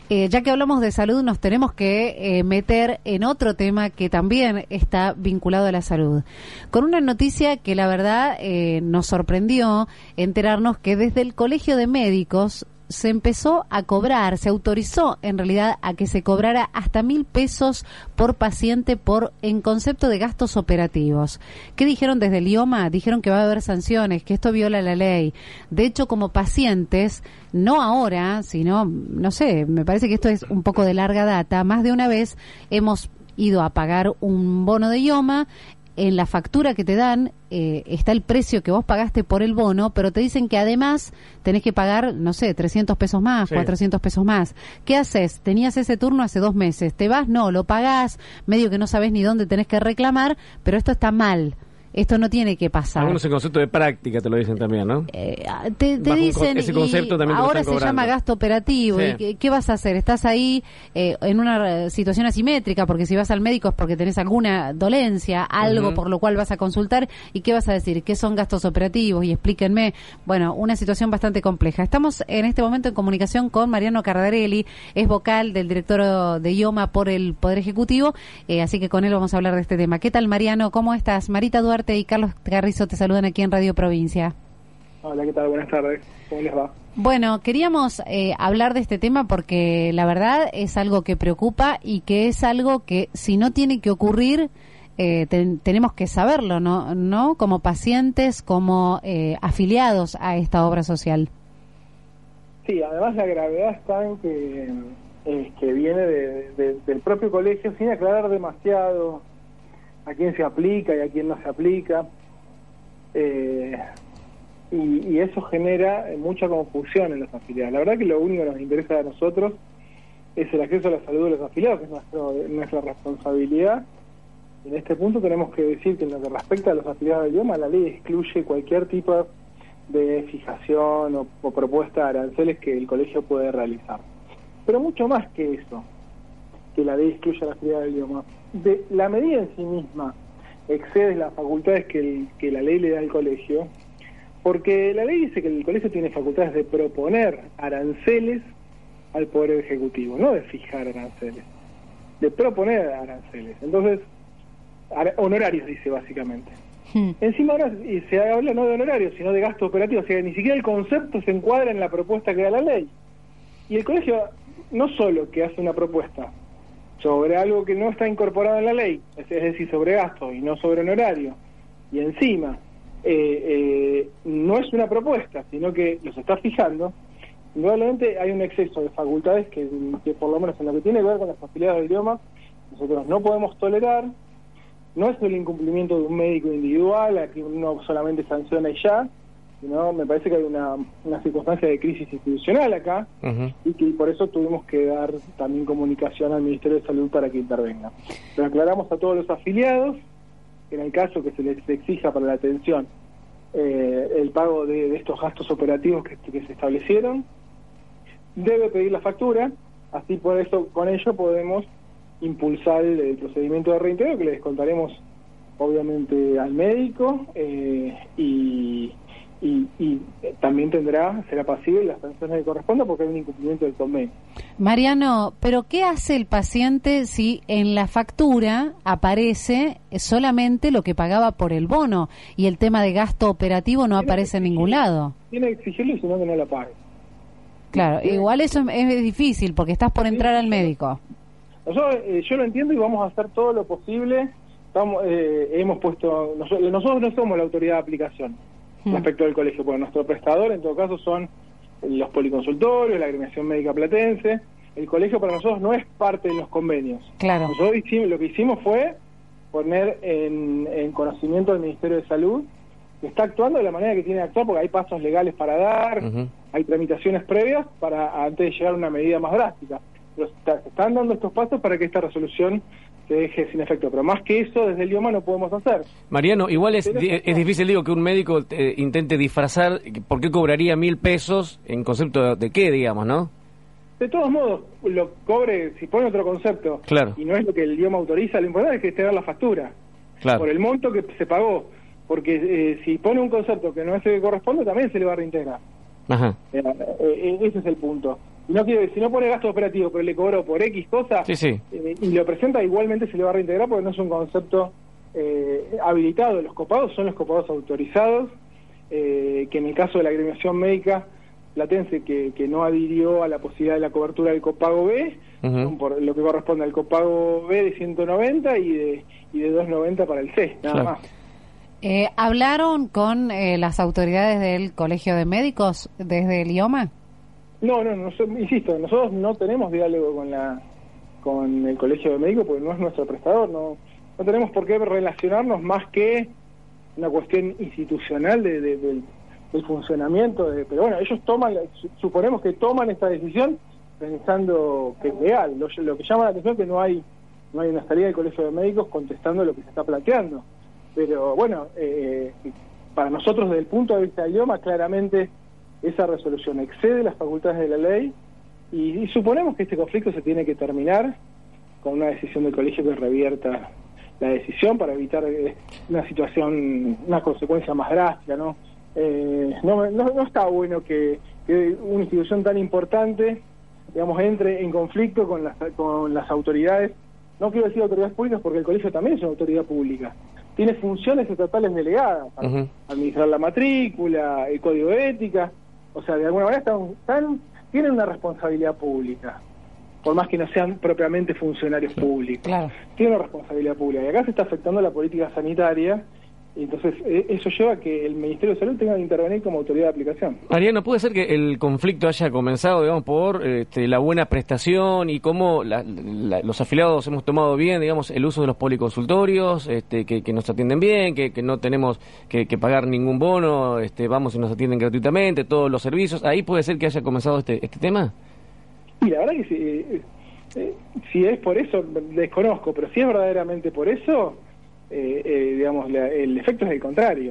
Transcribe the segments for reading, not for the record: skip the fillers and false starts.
Ya que hablamos de salud, nos tenemos que meter en otro tema que también está vinculado a la salud. Con una noticia que la verdad nos sorprendió enterarnos que desde el Colegio de Médicos se empezó a cobrar, se autorizó en realidad a que se cobrara hasta 1.000 pesos por paciente en concepto de gastos operativos. ¿Qué dijeron desde el IOMA? Dijeron que va a haber sanciones, que esto viola la ley. De hecho, como pacientes, no ahora, sino, no sé, me parece que esto es un poco de larga data, más de una vez hemos ido a pagar un bono de IOMA. En la factura que te dan está el precio que vos pagaste por el bono, pero te dicen que además tenés que pagar, no sé, 300 pesos más, sí, 400 pesos más. ¿Qué haces? Tenías ese turno hace 2 meses. ¿Te vas? No, lo pagás, medio que no sabés ni dónde tenés que reclamar, pero esto está mal. Esto no tiene que pasar. Algunos en concepto de práctica te lo dicen también, ¿no? Te dicen, ese concepto también ahora se llama gasto operativo. Sí. ¿Y qué vas a hacer? Estás ahí en una situación asimétrica, porque si vas al médico es porque tenés alguna dolencia, algo por lo cual vas a consultar. ¿Y qué vas a decir? ¿Qué son gastos operativos? Y explíquenme. Bueno, una situación bastante compleja. Estamos en este momento en comunicación con Mariano Cardarelli, es vocal del director de IOMA por el Poder Ejecutivo, así que con él vamos a hablar de este tema. ¿Qué tal, Mariano? ¿Cómo estás? Marita Duarte y Carlos Carrizo te saludan aquí en Radio Provincia. Hola, ¿qué tal? Buenas tardes. ¿Cómo les va? Bueno, queríamos hablar de este tema porque la verdad es algo que preocupa y que es algo que si no tiene que ocurrir, tenemos que saberlo, ¿no? Como pacientes, como afiliados a esta obra social. Sí, además la gravedad está en que viene del propio colegio sin aclarar demasiado a quién se aplica y a quién no se aplica, y eso genera mucha confusión en los afiliados. La verdad que lo único que nos interesa a nosotros es el acceso a la salud de los afiliados, que es nuestra responsabilidad. En este punto tenemos que decir que en lo que respecta a los afiliados del IOMA, la ley excluye cualquier tipo de fijación o propuesta de aranceles que el colegio puede realizar. Pero mucho más que eso, que la ley excluye a los afiliados del IOMA. La medida en sí misma excede las facultades que la ley le da al colegio, porque la ley dice que el colegio tiene facultades de proponer aranceles al Poder Ejecutivo, no de fijar aranceles, de proponer aranceles. Entonces, honorarios dice básicamente. Encima ahora se habla no de honorarios, sino de gasto operativo, o sea, ni siquiera el concepto se encuadra en la propuesta que da la ley. Y el colegio no solo que hace una propuesta sobre algo que no está incorporado en la ley, es decir, sobre gasto y no sobre honorario, y encima no es una propuesta, sino que los está fijando, indudablemente hay un exceso de facultades que por lo menos en lo que tiene que ver con los afiliados del IOMA, nosotros no podemos tolerar. No es el incumplimiento de un médico individual, a que uno solamente sanciona y ya, sino me parece que hay una circunstancia de crisis institucional acá, y que por eso tuvimos que dar también comunicación al Ministerio de Salud para que intervenga. Lo aclaramos a todos los afiliados, que en el caso que se les exija para la atención el pago de estos gastos operativos que se establecieron, debe pedir la factura, así por eso con ello podemos impulsar el procedimiento de reintegro, que le descontaremos obviamente al médico, y también será pasible las sanciones que correspondan porque hay un incumplimiento del convenio. Mariano, pero ¿qué hace el paciente si en la factura aparece solamente lo que pagaba por el bono y el tema de gasto operativo no aparece en ningún lado? Tiene que exigirlo y si no, que no la pague. Claro, igual eso es difícil porque estás por entrar al médico. Yo lo entiendo y vamos a hacer todo lo posible. Hemos puesto, nosotros no somos la autoridad de aplicación respecto del colegio, porque nuestro prestador en todo caso son los policonsultorios, la agremiación médica platense. El colegio para nosotros no es parte de los convenios. Claro. Nosotros lo que hicimos fue poner en conocimiento del Ministerio de Salud, que está actuando de la manera que tiene que actuar, porque hay pasos legales para dar, hay tramitaciones previas para antes de llegar a una medida más drástica. Pero se están dando estos pasos para que esta resolución se deje sin efecto, pero más que eso desde el IOMA no podemos hacer. Mariano, igual es difícil, digo, que un médico intente disfrazar. ¿Por qué cobraría 1.000 pesos en concepto de qué, digamos, no? De todos modos, lo cobre, si pone otro concepto, claro, y no es lo que el IOMA autoriza, lo importante es que esté dar la factura, claro, por el monto que se pagó, porque si pone un concepto que no es el que corresponde, también se le va a reintegrar. Ajá. Ese es el punto. Si no pone gasto operativo, pero le cobró por X cosa, y lo presenta, igualmente se le va a reintegrar porque no es un concepto habilitado. Los copagos son los copagos autorizados, que en el caso de la agremiación médica platense que no adhirió a la posibilidad de la cobertura del copago B, por lo que corresponde al copago B de 190 y de 290 para el C, nada más. ¿Hablaron con las autoridades del Colegio de Médicos desde el IOMA? No, insisto, nosotros no tenemos diálogo con el Colegio de Médicos porque no es nuestro prestador, no tenemos por qué relacionarnos más que una cuestión institucional del funcionamiento, pero bueno, ellos suponemos que toman esta decisión pensando que es legal. Lo que llama la atención es que no hay una salida del Colegio de Médicos contestando lo que se está planteando, pero bueno, para nosotros desde el punto de vista del IOMA, claramente esa resolución excede las facultades de la ley y suponemos que este conflicto se tiene que terminar con una decisión del colegio que revierta la decisión para evitar una consecuencia más drástica, ¿no? No está bueno que una institución tan importante, digamos, entre en conflicto con las autoridades. No quiero decir autoridades públicas porque el colegio también es una autoridad pública. Tiene funciones estatales delegadas para administrar la matrícula, el código de ética. O sea, de alguna manera tienen una responsabilidad pública, por más que no sean propiamente funcionarios públicos. Claro. Tienen una responsabilidad pública. Y acá se está afectando la política sanitaria, y entonces eso lleva a que el Ministerio de Salud tenga que intervenir como autoridad de aplicación. Mariano, ¿puede ser que el conflicto haya comenzado, digamos, por la buena prestación y cómo los afiliados hemos tomado bien, digamos, el uso de los policonsultorios, que nos atienden bien, que no tenemos que pagar ningún bono, vamos y nos atienden gratuitamente, todos los servicios? ¿Ahí puede ser que haya comenzado este tema? Y la verdad que si es por eso, desconozco, pero si es verdaderamente por eso, digamos, el efecto es el contrario.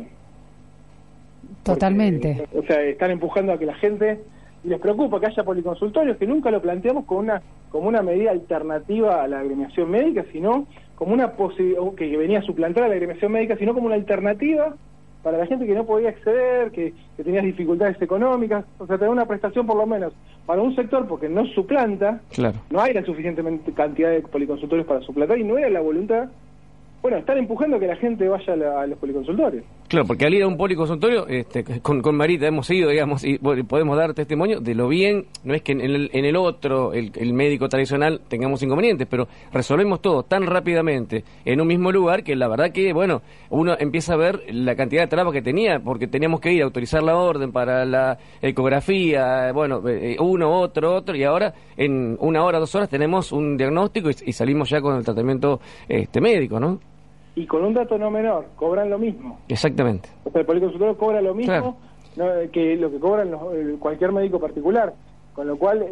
Totalmente. Porque, o sea, están empujando a que la gente, y les preocupa que haya policonsultorios, que nunca lo planteamos como una medida alternativa a la agremiación médica, sino como una posibilidad que venía a suplantar a la agremiación médica, sino como una alternativa para la gente que no podía acceder, que tenía dificultades económicas. O sea, tener una prestación por lo menos para un sector, porque no suplanta, claro. No hay la suficiente cantidad de policonsultorios para suplantar, y no era la voluntad. Bueno, están empujando a que la gente vaya a los policonsultorios. Claro, porque al ir a un policonsultorio, con Marita hemos ido, digamos, y podemos dar testimonio de lo bien, no es que en el otro, el médico tradicional, tengamos inconvenientes, pero resolvemos todo tan rápidamente en un mismo lugar que la verdad que, bueno, uno empieza a ver la cantidad de trabas que tenía, porque teníamos que ir a autorizar la orden para la ecografía, bueno, otro, y ahora en 1 hora, 2 horas tenemos un diagnóstico y salimos ya con el tratamiento médico, ¿no? Y con un dato no menor, cobran lo mismo. Exactamente. O sea, el policonsultorio cobra lo mismo, claro, que lo que cobran cualquier médico particular, con lo cual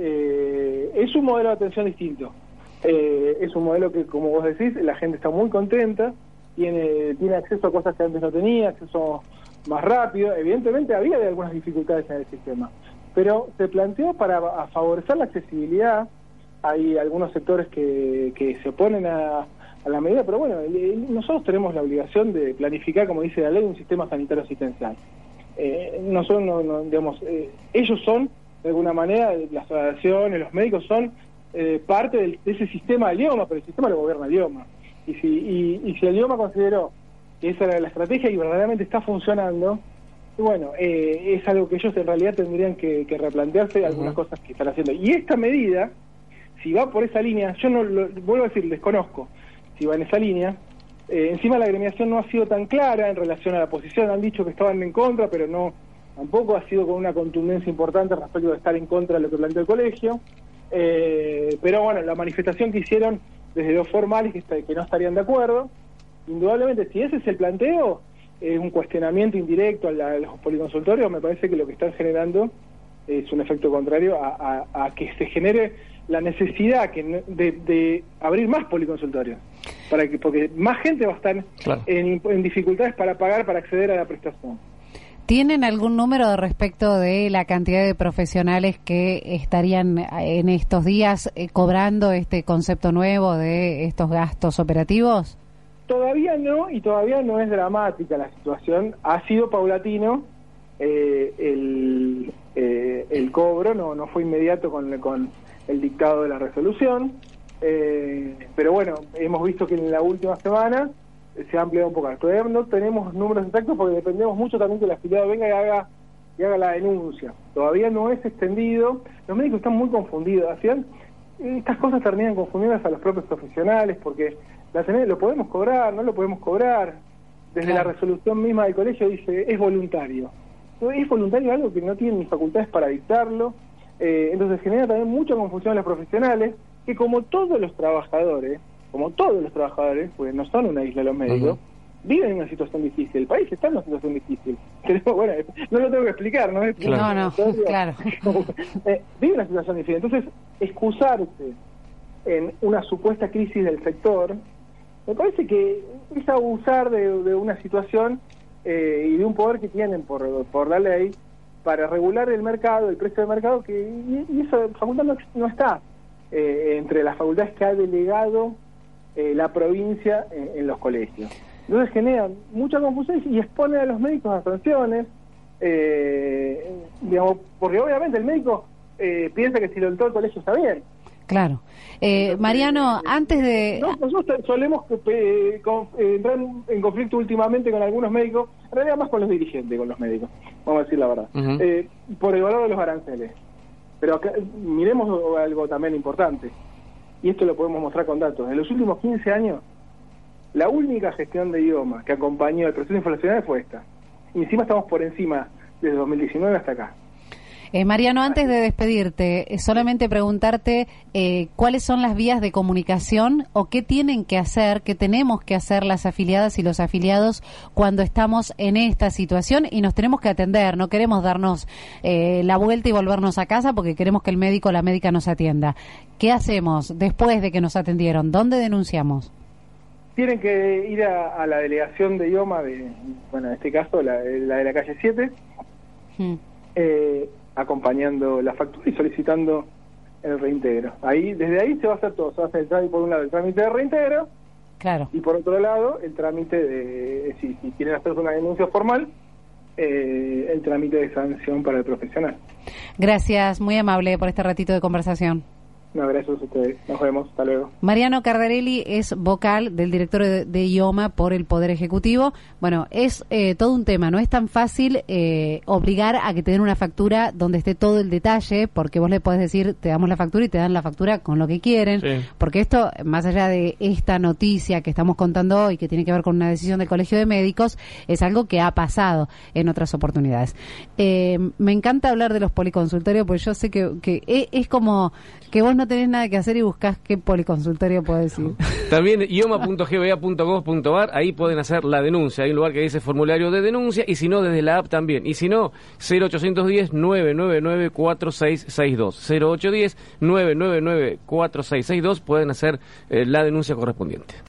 es un modelo de atención distinto. Es un modelo que, como vos decís, la gente está muy contenta, tiene acceso a cosas que antes no tenía, acceso más rápido. Evidentemente había algunas dificultades en el sistema, pero se planteó para favorecer la accesibilidad. Hay algunos sectores que se oponen a la medida, pero bueno, nosotros tenemos la obligación de planificar, como dice la ley, un sistema sanitario asistencial. Nosotros, digamos, ellos son, de alguna manera, las asociaciones, los médicos son parte de ese sistema del IOMA, pero el sistema lo gobierna el IOMA. Y si el IOMA consideró que esa era la estrategia y verdaderamente está funcionando, bueno, es algo que ellos en realidad tendrían que replantearse algunas cosas que están haciendo. Y esta medida, si va por esa línea, yo no lo vuelvo a decir, desconozco si va en esa línea. Encima la agremiación no ha sido tan clara en relación a la posición, han dicho que estaban en contra, pero tampoco ha sido con una contundencia importante respecto de estar en contra de lo que planteó el colegio. Pero bueno, la manifestación que hicieron desde los formales que no estarían de acuerdo, indudablemente, si ese es el planteo, es un cuestionamiento indirecto a los policonsultorios. Me parece que lo que están generando es un efecto contrario a que se genere la necesidad de abrir más policonsultorios, porque más gente va a estar en dificultades para pagar, para acceder a la prestación. ¿Tienen algún número respecto de la cantidad de profesionales que estarían en estos días cobrando este concepto nuevo de estos gastos operativos? Todavía no, y todavía no es dramática la situación. Ha sido paulatino. el cobro, no fue inmediato con el dictado de la resolución, pero bueno, hemos visto que en la última semana se ha ampliado un poco. Todavía no tenemos números exactos porque dependemos mucho también que el afiliado venga y haga la denuncia. Todavía no es extendido, los médicos están muy confundidos. Al final, estas cosas terminan confundidas a los propios profesionales porque lo podemos cobrar, no lo podemos cobrar. Desde la resolución misma del colegio dice, es voluntario. Es voluntario algo que no tienen ni facultades para dictarlo, entonces genera también mucha confusión a los profesionales, que como todos los trabajadores, pues no son una isla los médicos, viven en una situación difícil, el país está en una situación difícil. Pero bueno, no lo tengo que explicar, ¿no? Claro. Vive en una situación difícil, entonces excusarse en una supuesta crisis del sector, me parece que es abusar de una situación y de un poder que tienen por la ley para regular el mercado, el precio del mercado, y esa facultad no está entre las facultades que ha delegado la provincia en los colegios. Entonces generan mucha confusión y exponen a los médicos a sanciones, digamos, porque obviamente el médico piensa que si lo dictó el colegio está bien. Claro. Mariano, antes de... Nosotros solemos entrar en conflicto últimamente con algunos médicos, en realidad más con los dirigentes, con los médicos, vamos a decir la verdad, por el valor de los aranceles. Pero acá, miremos algo también importante, y esto lo podemos mostrar con datos. En los últimos 15 años, la única gestión de idioma que acompañó el proceso inflacionario fue esta. Y encima estamos por encima desde 2019 hasta acá. Mariano, antes de despedirte, solamente preguntarte cuáles son las vías de comunicación o qué tienen que hacer, qué tenemos que hacer las afiliadas y los afiliados cuando estamos en esta situación y nos tenemos que atender. No queremos darnos la vuelta y volvernos a casa porque queremos que el médico o la médica nos atienda. ¿Qué hacemos después de que nos atendieron? ¿Dónde denunciamos? Tienen que ir a la delegación de idioma en este caso, la de la calle 7, acompañando la factura y solicitando el reintegro. Desde ahí se va a hacer todo. Se va a hacer por un lado el trámite de reintegro, claro, y por otro lado el trámite de, si quieren hacer una denuncia formal, el trámite de sanción para el profesional. Gracias, muy amable por este ratito de conversación. No, gracias a ustedes. Nos vemos. Hasta luego. Mariano Cardarelli es vocal del directorio de IOMA por el Poder Ejecutivo. Bueno, es todo un tema. No es tan fácil obligar a que te den una factura donde esté todo el detalle, porque vos le podés decir, te damos la factura y te dan la factura con lo que quieren. Sí. Porque esto, más allá de esta noticia que estamos contando hoy, que tiene que ver con una decisión del Colegio de Médicos, es algo que ha pasado en otras oportunidades. Me encanta hablar de los policonsultorios, porque yo sé que es como que vos no tenés nada que hacer y buscás qué policonsultorio podés ir. También ioma.gba.gov.ar, ahí pueden hacer la denuncia. Hay un lugar que dice formulario de denuncia, y si no, desde la app también. Y si no, 0810-999-4662. 0810-999-4662, pueden hacer la denuncia correspondiente.